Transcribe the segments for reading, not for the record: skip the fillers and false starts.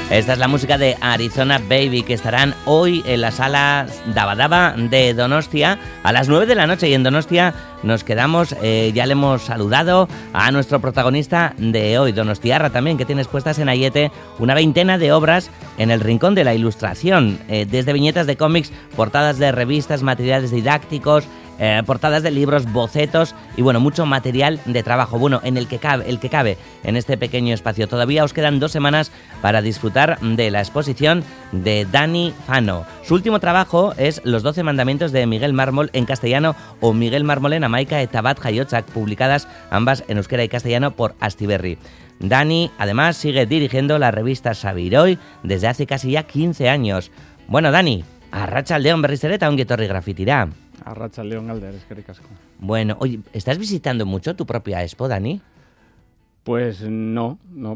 Esta es la música de Arizona Baby, que estarán hoy en la sala Daba Daba de Donostia a las 9 de la noche. Y en Donostia nos quedamos, ya le hemos saludado a nuestro protagonista de hoy, donostiarra también, que tiene expuestas en Aiete una veintena de obras en el rincón de la ilustración, desde viñetas de cómics, portadas de revistas, materiales didácticos, portadas de libros, bocetos y bueno, mucho material de trabajo, bueno, en el que cabe en este pequeño espacio. Todavía os quedan 2 semanas para disfrutar de la exposición de Dani Fano. Su último trabajo es Los 12 mandamientos de Miguel Mármol en castellano o Miguel Mármol en Amaica eta bat jaiotzak, publicadas ambas en euskera y castellano por Astiberri. Dani además sigue dirigiendo la revista Sabiroy desde hace casi ya 15 años. Bueno, Dani, arratsaldeon berriz ere eta ongi etorri grafitira. Arratsaldeon Galder, eskerrik asko. Bueno, oye, ¿estás visitando mucho tu propia expo, Dani? Pues no. No,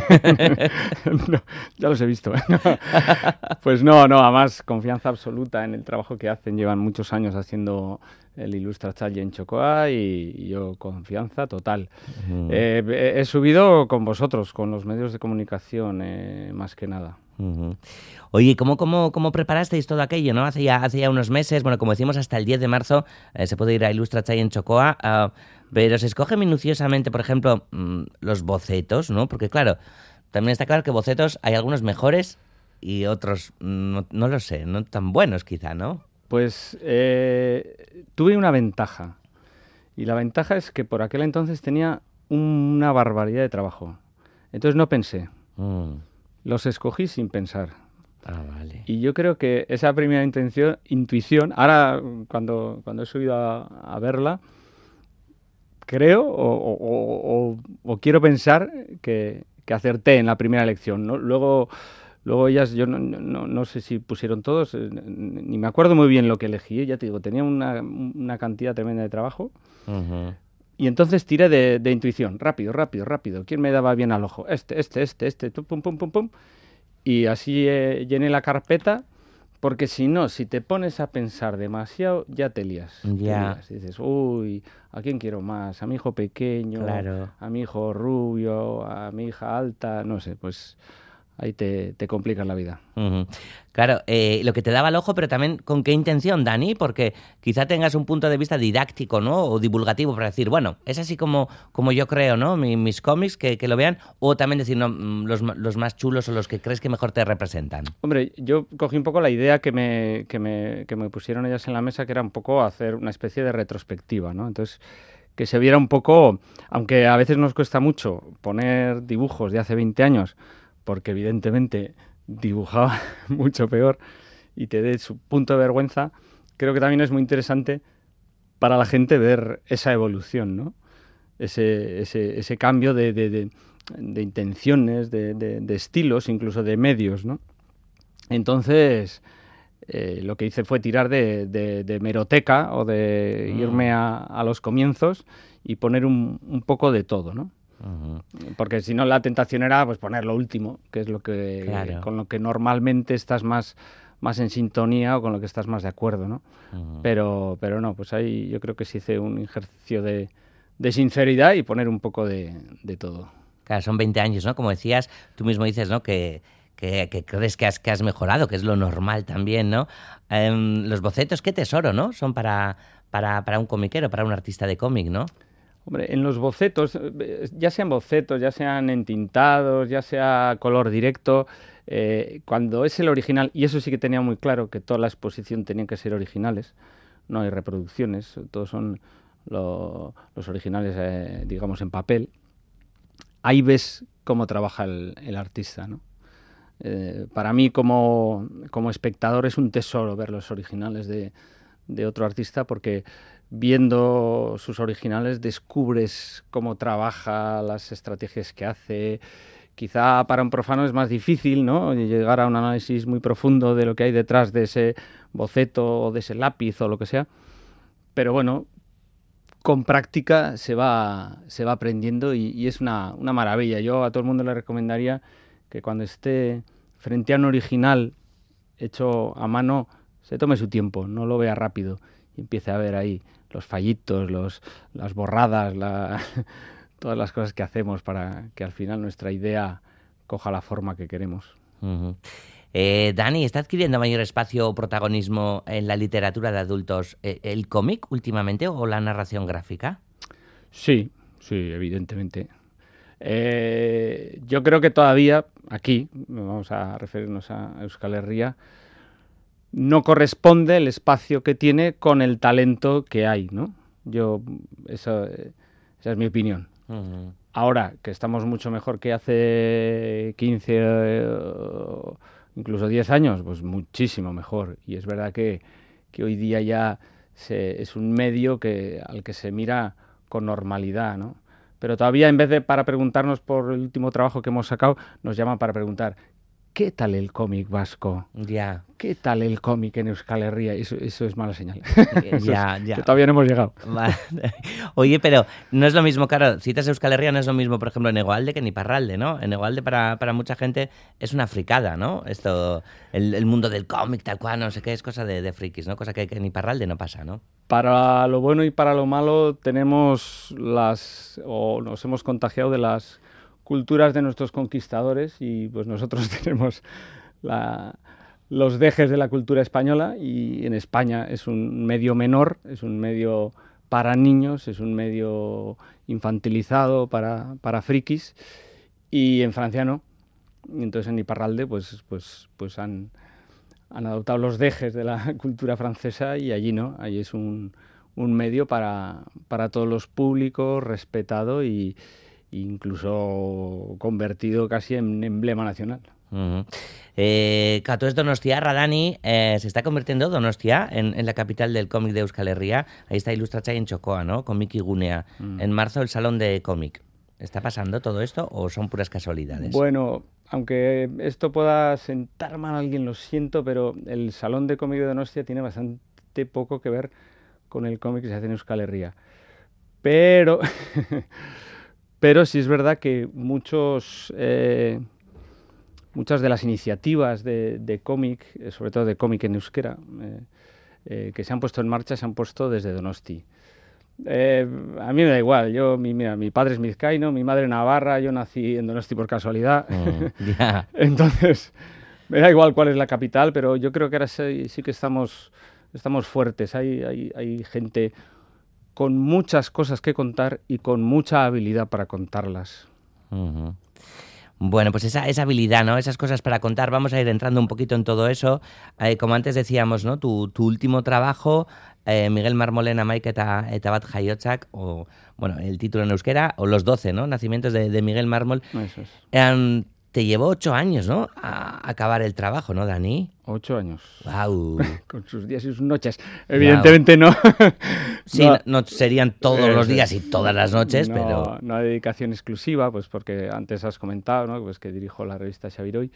ya los he visto. Pues no, además confianza absoluta en el trabajo que hacen. Llevan muchos años haciendo el Ilustratzaile en Txokoa y yo confianza total. He subido con vosotros, con los medios de comunicación, más que nada. Oye, ¿cómo preparasteis todo aquello, no? Hace ya unos meses, bueno, como decimos, hasta el 10 de marzo se puede ir a Ilustratzaile en Txokoa, pero se escoge minuciosamente, por ejemplo, los bocetos, ¿no? Porque claro, también está claro que bocetos hay algunos mejores y otros, no lo sé, no tan buenos quizá, ¿no? Pues tuve una ventaja, y la ventaja es que por aquel entonces tenía una barbaridad de trabajo. Entonces no pensé. Los escogí sin pensar. Ah, vale. Y yo creo que esa primera intuición, ahora cuando he subido a verla, creo o quiero pensar que acerté en la primera elección, ¿no? Luego ellas, yo no sé si pusieron todos, ni me acuerdo muy bien lo que elegí, ya te digo, tenía una cantidad tremenda de trabajo. Y entonces tiré de intuición, rápido. ¿Quién me daba bien al ojo? Este, pum. Y así llené la carpeta, porque si te pones a pensar demasiado, ya te lías. Ya. Dices, uy, ¿a quién quiero más? ¿A mi hijo pequeño? Claro. ¿A mi hijo rubio? ¿A mi hija alta? No sé, pues ahí te complicas la vida. Claro, lo que te daba el ojo, pero también ¿con qué intención, Dani? Porque quizá tengas un punto de vista didáctico, ¿no? O divulgativo para decir, bueno, es así como yo creo, ¿no? Mis cómics, que lo vean. O también decir, no, los más chulos o los que crees que mejor te representan. Hombre, yo cogí un poco la idea que me pusieron ellas en la mesa, que era un poco hacer una especie de retrospectiva, ¿no? Entonces, que se viera un poco, aunque a veces nos cuesta mucho poner dibujos de hace 20 años, porque evidentemente dibujaba mucho peor y te dé su punto de vergüenza, creo que también es muy interesante para la gente ver esa evolución, ¿no? Ese cambio de intenciones, de estilos, incluso de medios, ¿no? Entonces, lo que hice fue tirar de hemeroteca o de irme a los comienzos y poner un poco de todo, ¿no? Porque si no, la tentación era pues poner lo último, que es lo que claro, con lo que normalmente estás más en sintonía o con lo que estás más de acuerdo, ¿no? Pero no, pues ahí yo creo que se hice un ejercicio de sinceridad y poner un poco de todo. Claro, son 20 años, ¿no? Como decías, tú mismo dices, ¿no? Que crees que has mejorado, que es lo normal también, ¿no? Los bocetos, qué tesoro, ¿no? Son para un comiquero, para un artista de cómic, ¿no? Hombre, en los bocetos, ya sean entintados, ya sea color directo, cuando es el original, y eso sí que tenía muy claro que toda la exposición tenía que ser originales, no hay reproducciones, todos son los originales, digamos, en papel. Ahí ves cómo trabaja el artista, ¿no? Para mí como espectador es un tesoro ver los originales de otro artista, porque viendo sus originales descubres cómo trabaja, las estrategias que hace. Quizá para un profano es más difícil, ¿no?, llegar a un análisis muy profundo de lo que hay detrás de ese boceto o de ese lápiz o lo que sea, pero bueno, con práctica se va aprendiendo y es una maravilla. Yo a todo el mundo le recomendaría que cuando esté frente a un original hecho a mano se tome su tiempo, no lo vea rápido y empiece a ver ahí los fallitos, las borradas, todas las cosas que hacemos para que al final nuestra idea coja la forma que queremos. Ujú. Dani, ¿está adquiriendo mayor espacio o protagonismo en la literatura de adultos el cómic últimamente o la narración gráfica? Sí, sí, evidentemente. Yo creo que todavía aquí, vamos a referirnos a Euskal Herria, no corresponde el espacio que tiene con el talento que hay, ¿no? Yo, esa es mi opinión. Ujú. Ahora, que estamos mucho mejor que hace 15 o incluso 10 años, pues muchísimo mejor. Y es verdad que hoy día ya es un medio al que se mira con normalidad, ¿no? Pero todavía en vez de para preguntarnos por el último trabajo que hemos sacado, nos llaman para preguntar, ¿qué tal el cómic vasco? Ya, ¿Qué tal el cómic en Euskal Herria? Eso es mala señal. ya, Que ya. todavía no hemos llegado. Vale. Oye, pero no es lo mismo, claro, citas Euskal Herria no es lo mismo, por ejemplo, en Egualde que en Iparralde, ¿no? En Egualde para mucha gente es una fricada, ¿no? Esto, el mundo del cómic, tal cual, no sé qué, es cosa de frikis, ¿no? Cosa que en Iparralde no pasa, ¿no? Para lo bueno y para lo malo nos hemos contagiado de las culturas de nuestros conquistadores y pues nosotros tenemos los dejes de la cultura española y en España es un medio menor, es un medio para niños, es un medio infantilizado para frikis y en Francia no. Y entonces en Iparralde pues han adoptado los dejes de la cultura francesa y allí no, allí es un medio para todos los públicos, respetado y incluso convertido casi en emblema nacional. Ujú. Claro, tú eres donostiarra, Dani, se está convirtiendo Donostia en la capital del cómic de Euskal Herria. Ahí está Ilustratzaile en Chocoa, ¿no? Cómic y Gunea. En marzo el Salón de Cómic. ¿Está pasando todo esto o son puras casualidades? Bueno, aunque esto pueda sentar mal a alguien, lo siento, pero el Salón de Cómic de Donostia tiene bastante poco que ver con el cómic que se hace en Euskal Herria. Pero, pero sí es verdad que muchas de las iniciativas de cómic, sobre todo de cómic en euskera, que se han puesto en marcha, se han puesto desde Donosti. A mí me da igual, mira, mi padre es vizcaíno, mi madre navarra, yo nací en Donosti por casualidad. Ya. Entonces, me da igual cuál es la capital, pero yo creo que ahora sí que estamos fuertes. Hay gente con muchas cosas que contar y con mucha habilidad para contarlas. Ujú. Bueno, pues esa habilidad, ¿no? Esas cosas para contar, vamos a ir entrando un poquito en todo eso. Como antes decíamos, ¿no? Tu último trabajo, Miguel Marmolena Maik eta bat jaiotzak, o, bueno, el título en euskera, o los 12, ¿no? Nacimientos de Miguel Mármol. Eso es. Te llevó 8 años, ¿no? A acabar el trabajo, ¿no, Dani? 8 años. Wow. Con sus días y sus noches. Evidentemente no. Sí, no serían todos los días y todas las noches, no, pero... No hay dedicación exclusiva, pues porque antes has comentado, ¿no? Pues que dirijo la revista Xaviroy.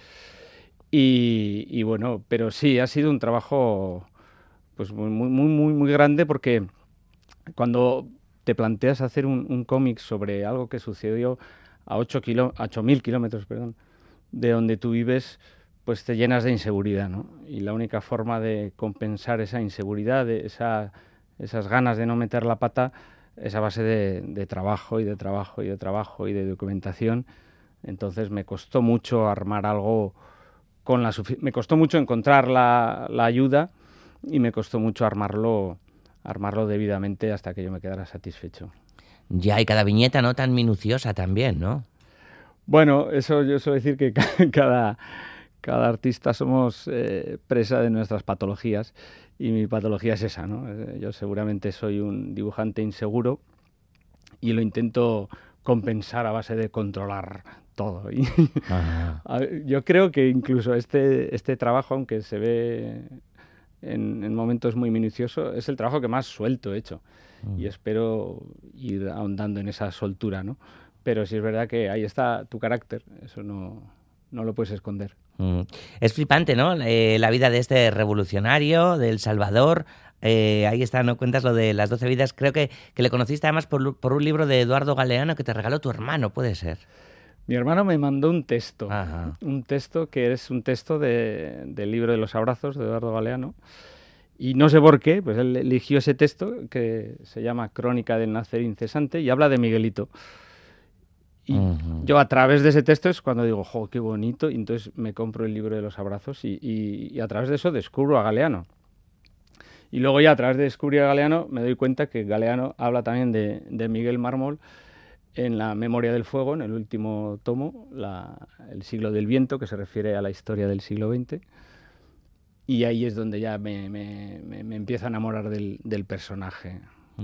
Y bueno, pero sí, ha sido un trabajo pues muy grande porque cuando te planteas hacer un cómic sobre algo que sucedió a 8.000 kilómetros, perdón, de donde tú vives, pues te llenas de inseguridad, ¿no? Y la única forma de compensar esa inseguridad, esas ganas de no meter la pata, es a base de trabajo y de trabajo y de trabajo y de documentación. Entonces me costó mucho armar algo me costó mucho encontrar la ayuda y me costó mucho armarlo debidamente hasta que yo me quedara satisfecho. Ya, y cada viñeta, ¿no? Tan minuciosa también, ¿no? Bueno, eso yo suelo decir que cada artista somos presa de nuestras patologías y mi patología es esa, ¿no? Yo seguramente soy un dibujante inseguro y lo intento compensar a base de controlar todo. Y yo creo que incluso este trabajo, aunque se ve en momentos muy minucioso, es el trabajo que más suelto he hecho y espero ir ahondando en esa soltura, ¿no? Pero sí es verdad que ahí está tu carácter, eso no lo puedes esconder. Es flipante, ¿no? La vida de este revolucionario, de El Salvador. Ahí está, ¿no? Cuentas lo de las 12 vidas. Creo que le conociste además por un libro de Eduardo Galeano que te regaló tu hermano, ¿puede ser? Mi hermano me mandó un texto. Ajá. Un texto que es un texto del libro de los abrazos de Eduardo Galeano. Y no sé por qué, pues él eligió ese texto que se llama Crónica del nacer incesante y habla de Miguelito. Y yo a través de ese texto es cuando digo, ¡jo, qué bonito! Y entonces me compro el libro de los abrazos y a través de eso descubro a Galeano. Y luego ya a través de descubrir a Galeano me doy cuenta que Galeano habla también de Miguel Mármol en la Memoria del Fuego, en el último tomo, el siglo del viento, que se refiere a la historia del siglo XX. Y ahí es donde ya me empiezo a enamorar del personaje.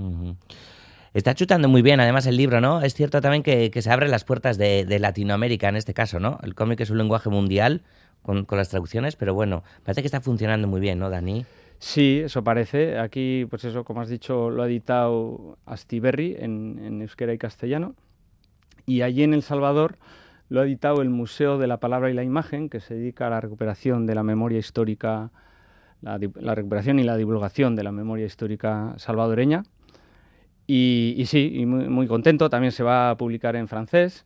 Está chutando muy bien, además, el libro, ¿no? Es cierto también que se abren las puertas de Latinoamérica en este caso, ¿no? El cómic es un lenguaje mundial con las traducciones, pero bueno, parece que está funcionando muy bien, ¿no, Dani? Sí, eso parece. Aquí, pues eso, como has dicho, lo ha editado Astiberri en euskera y castellano. Y allí en El Salvador lo ha editado el Museo de la Palabra y la Imagen, que se dedica a la recuperación de la memoria histórica, la recuperación y la divulgación de la memoria histórica salvadoreña. Y sí, y muy contento. También se va a publicar en francés.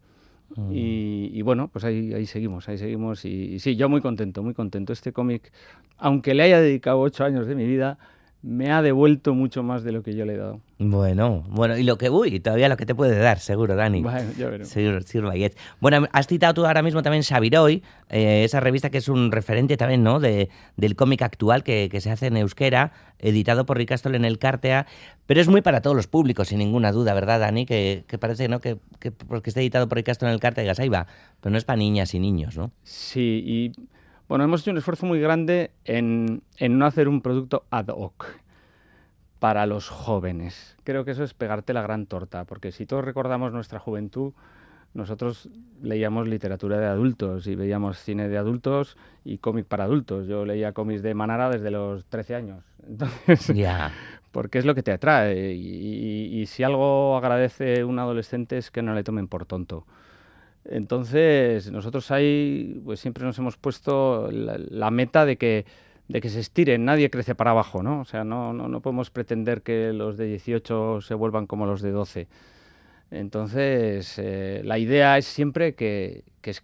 Y bueno, pues ahí seguimos. Y sí, yo muy contento. Este cómic, aunque le haya dedicado 8 años de mi vida, me ha devuelto mucho más de lo que yo le he dado. Bueno, y todavía lo que te puede dar, seguro, Dani. Bueno, ya veremos. Sir Bayet. Bueno, has citado tú ahora mismo también Xabiroy, esa revista que es un referente también, ¿no?, del cómic actual que se hace en euskera, editado por Ricastol en Elkartea, pero es muy para todos los públicos, sin ninguna duda, ¿verdad, Dani? Que parece, ¿no?, que porque esté editado por Ricastol en Elkartea, digas, ahí va, pero no es para niñas y niños, ¿no? Sí, y bueno, hemos hecho un esfuerzo muy grande en no hacer un producto ad hoc para los jóvenes. Creo que eso es pegarte la gran torta, porque si todos recordamos nuestra juventud, nosotros leíamos literatura de adultos y veíamos cine de adultos y cómic para adultos. Yo leía cómics de Manara desde los 13 años. Entonces, porque es lo que te atrae. Y si algo agradece un adolescente es que no le tomen por tonto. Entonces, nosotros ahí pues siempre nos hemos puesto la meta de que se estiren, nadie crece para abajo, ¿no? O sea, no podemos pretender que los de 18 se vuelvan como los de 12. Entonces, la idea es siempre que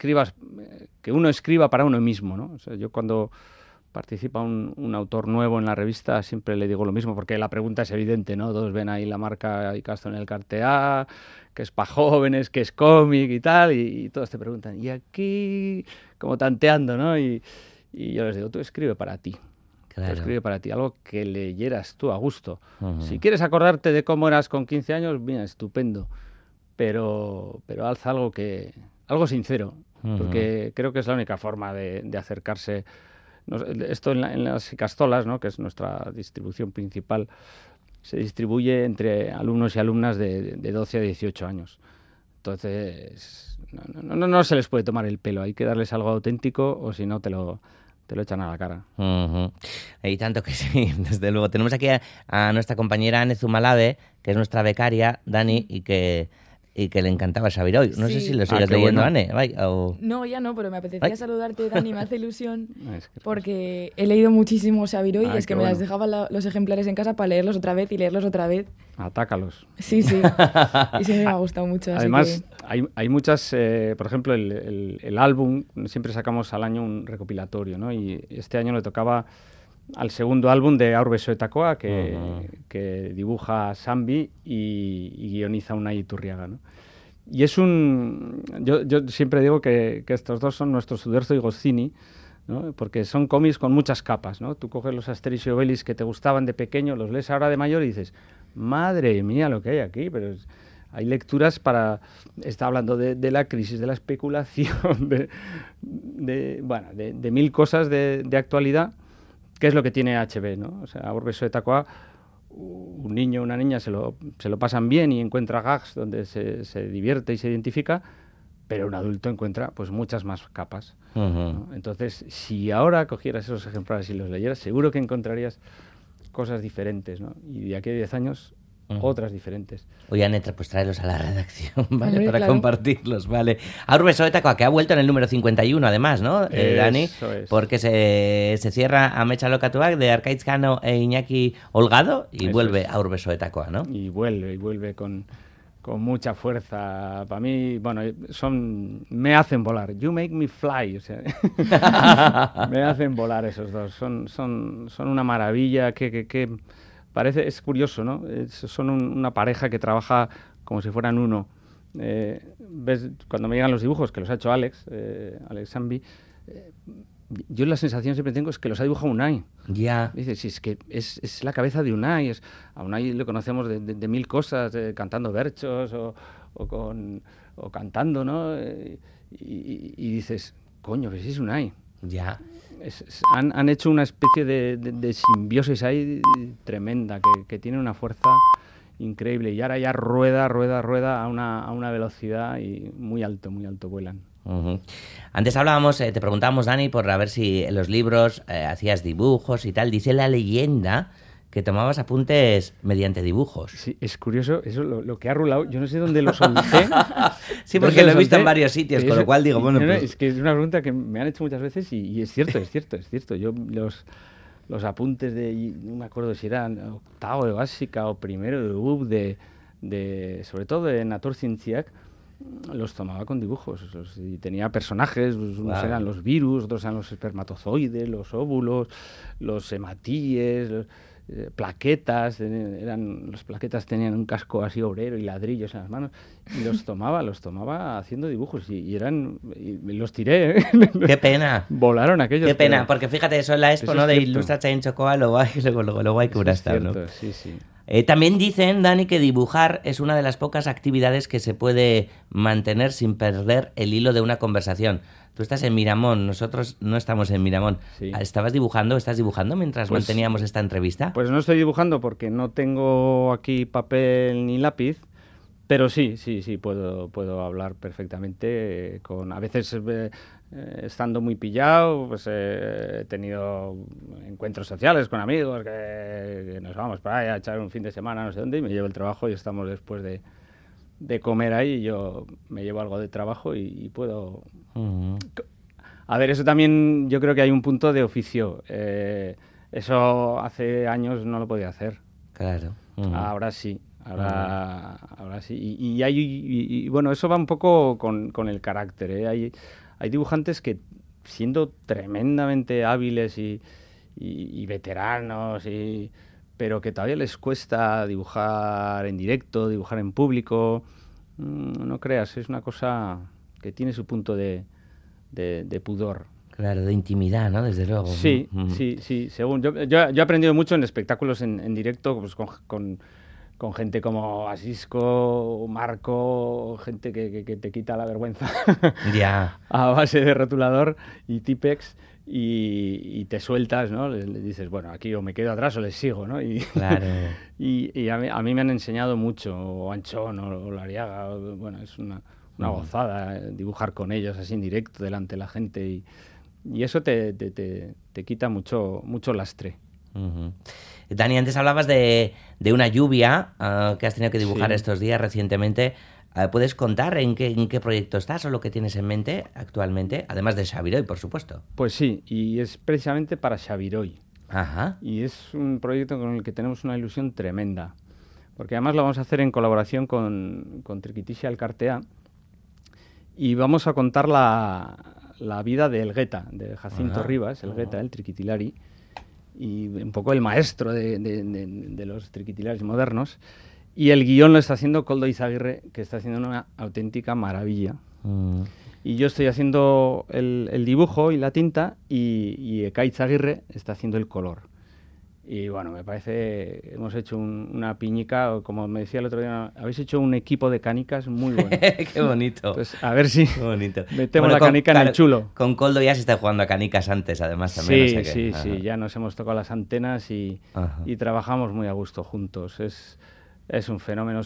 uno escriba para uno mismo, ¿no? O sea, yo cuando participa un autor nuevo en la revista siempre le digo lo mismo, porque la pregunta es evidente, ¿no? Todos ven ahí la marca Icasto en Elkartea, que es para jóvenes, que es cómic y tal, y todos te preguntan, ¿y aquí? Como tanteando, ¿no? Y yo les digo, tú escribe para ti. Claro. Tú escribe para ti, algo que leyeras tú a gusto. Si quieres acordarte de cómo eras con 15 años, mira, estupendo. Pero alza algo sincero, porque creo que es la única forma de acercarse. Esto en las Icastolas, ¿no?, que es nuestra distribución principal, se distribuye entre alumnos y alumnas de 12 a 18 años. Entonces, no se les puede tomar el pelo, hay que darles algo auténtico o si no te lo echan a la cara. Y tanto que sí, desde luego. Tenemos aquí a nuestra compañera Ane Zumalade, que es nuestra becaria, Dani, y que le encantaba Xabiroy. No sé si lo sigues leyendo, bueno. Ane. No, ya no, pero me apetecía saludarte, Dani, me hace ilusión, porque he leído muchísimo Xabiroy y es que me las dejaba los ejemplares en casa para leerlos otra vez y leerlos otra vez. Atácalos. Sí. Y sí, me ha gustado mucho. Además, hay muchas, por ejemplo, el álbum, siempre sacamos al año un recopilatorio, ¿no? Y este año le tocaba al segundo álbum de Aurbe Soetakoa, que dibuja Sambi y guioniza Unai Iturriaga, ¿no? Y es yo siempre digo que estos dos son nuestros Uderzo y Goscinny, ¿no? Porque son cómics con muchas capas, ¿no? Tú coges los Asterix y Obelix que te gustaban de pequeño, los lees ahora de mayor y dices, madre mía lo que hay aquí, pero hay lecturas está hablando de la crisis, de la especulación, de mil cosas de actualidad, que es lo que tiene HB, ¿no? O sea, Aurbe Soetakoa, un niño o una niña se lo pasan bien y encuentra gags donde se divierte y se identifica, pero un adulto encuentra pues muchas más capas, ¿no? Entonces, si ahora cogieras esos ejemplares y los leyeras, seguro que encontrarías cosas diferentes, ¿no? Y de aquí a 10 años, otras diferentes. Oye, Aneta, pues tráelos a la redacción, ¿vale? Para compartirlos, ¿vale? Aurbe Soetakoa, que ha vuelto en el número 51, además, ¿no, Dani? Eso es. Porque se cierra Ametsa Lokatuak de Arkaitz Cano e Iñaki Holgado y vuelve Aurbe Soetakoa, ¿no? Y vuelve con mucha fuerza. Para mí, bueno, me hacen volar. You make me fly, o sea, me hacen volar esos dos. Son una maravilla que es curioso, ¿no? Son una pareja que trabaja como si fueran uno. ves, cuando me llegan los dibujos, que los ha hecho Alex Zambi, yo la sensación siempre tengo es que los ha dibujado Unai. Ya. Dices, si es que es la cabeza de Unai. A Unai lo conocemos de mil cosas, cantando berchos o cantando, ¿no? Y dices, coño, que sí es Unai. Ya. Han hecho una especie de simbiosis ahí tremenda, que tiene una fuerza increíble. Y ahora ya rueda a una velocidad y muy alto vuelan. Uh-huh. Antes hablábamos, te preguntábamos, Dani, por a ver si en los libros hacías dibujos y tal. Dice la leyenda que tomabas apuntes mediante dibujos. Sí, es curioso, eso lo que ha rulado, yo no sé dónde lo solté. Sí, porque lo he visto en varios sitios, con lo cual digo, bueno, pues... Es que es una pregunta que me han hecho muchas veces y es cierto. Yo los apuntes no me acuerdo si eran octavo de básica o primero de UB, sobre todo de Naturcienciak, los tomaba con dibujos y tenía personajes, unos eran los virus, otros eran los espermatozoides, los óvulos, los hematíes, plaquetas, los plaquetas tenían un casco así obrero y ladrillos en las manos, y los tomaba haciendo dibujos y los tiré, ¿eh? ¡Qué pena! Volaron aquellos. ¡Qué pena! Porque fíjate, eso en la Expo, ¿no? De Ilustra Chain Chocoa, lo guay que hubiera estado, ¿no? Sí. También dicen, Dani, que dibujar es una de las pocas actividades que se puede mantener sin perder el hilo de una conversación. Tú estás en Miramón, nosotros no estamos en Miramón. Sí. ¿Estás dibujando mientras manteníamos esta entrevista? Pues no estoy dibujando porque no tengo aquí papel ni lápiz, pero sí, puedo hablar perfectamente. A veces, estando muy pillado, pues he tenido encuentros sociales con amigos que nos vamos para allá a echar un fin de semana, no sé dónde, y me llevo el trabajo y estamos después de comer ahí y yo me llevo algo de trabajo y puedo... Uh-huh. A ver, eso también yo creo que hay un punto de oficio. Eso hace años no lo podía hacer. Claro. Uh-huh. Ahora sí. Ahora sí. Y bueno, eso va un poco con el carácter, ¿eh? Hay dibujantes que, siendo tremendamente hábiles y veteranos, pero que todavía les cuesta dibujar en directo, dibujar en público. No creas, es una cosa que tiene su punto de pudor. Claro, de intimidad, ¿no? Desde luego. Sí, ¿no? Sí. Según yo he aprendido mucho en espectáculos en directo, pues con gente como Asisco, Marco, gente que te quita la vergüenza. Ya. A base de rotulador y Tipex. Y te sueltas, ¿no? Le dices, bueno, aquí o me quedo atrás o les sigo, ¿no? Claro. Y a mí me han enseñado mucho, o Anchón o Lariaga, bueno, es una gozada dibujar con ellos así en directo delante de la gente y eso te quita mucho lastre. Uh-huh. Dani, antes hablabas de una lluvia que has tenido que dibujar estos días recientemente. ¿Puedes contar en qué proyecto estás o lo que tienes en mente actualmente? Además de Xaviroy, por supuesto. Pues sí, y es precisamente para Xaviroy. Ajá. Y es un proyecto con el que tenemos una ilusión tremenda. Porque además lo vamos a hacer en colaboración con Triquitixia Elkartea. Y vamos a contar la vida de Elgueta, de Jacinto Rivas, Elgueta, el triquitilari, y un poco el maestro de los triquitilaris modernos. Y el guión lo está haciendo Koldo Izaguirre, que está haciendo una auténtica maravilla. Y yo estoy haciendo el dibujo y la tinta, y Eka Izaguirre está haciendo el color. Y bueno, me parece, hemos hecho una piñica, como me decía el otro día, habéis hecho un equipo de canicas muy bueno. ¡Qué bonito! Entonces, a ver si metemos la canica en el chulo. Con Koldo ya se está jugando a canicas antes, además también. Sí, ya nos hemos tocado las antenas y trabajamos muy a gusto juntos. Es un fenómeno.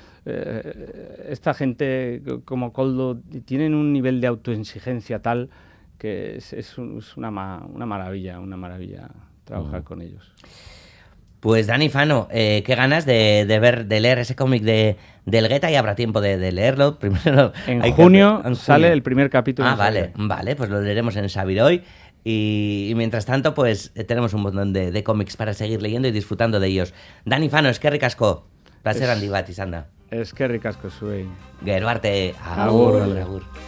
Esta gente como Koldo tienen un nivel de autoexigencia tal que es una maravilla trabajar con ellos. Pues Dani Fano, qué ganas de leer ese cómic de Elgueta, y habrá tiempo de leerlo. Primero en junio sale el primer capítulo. Vale, pues lo leeremos en Xaviroy. Y mientras tanto, pues tenemos un montón de cómics para seguir leyendo y disfrutando de ellos. Dani Fano, eskerrik asko. Placer handi bat izan da. Eskerrik asko zuei. Gero arte. Agur.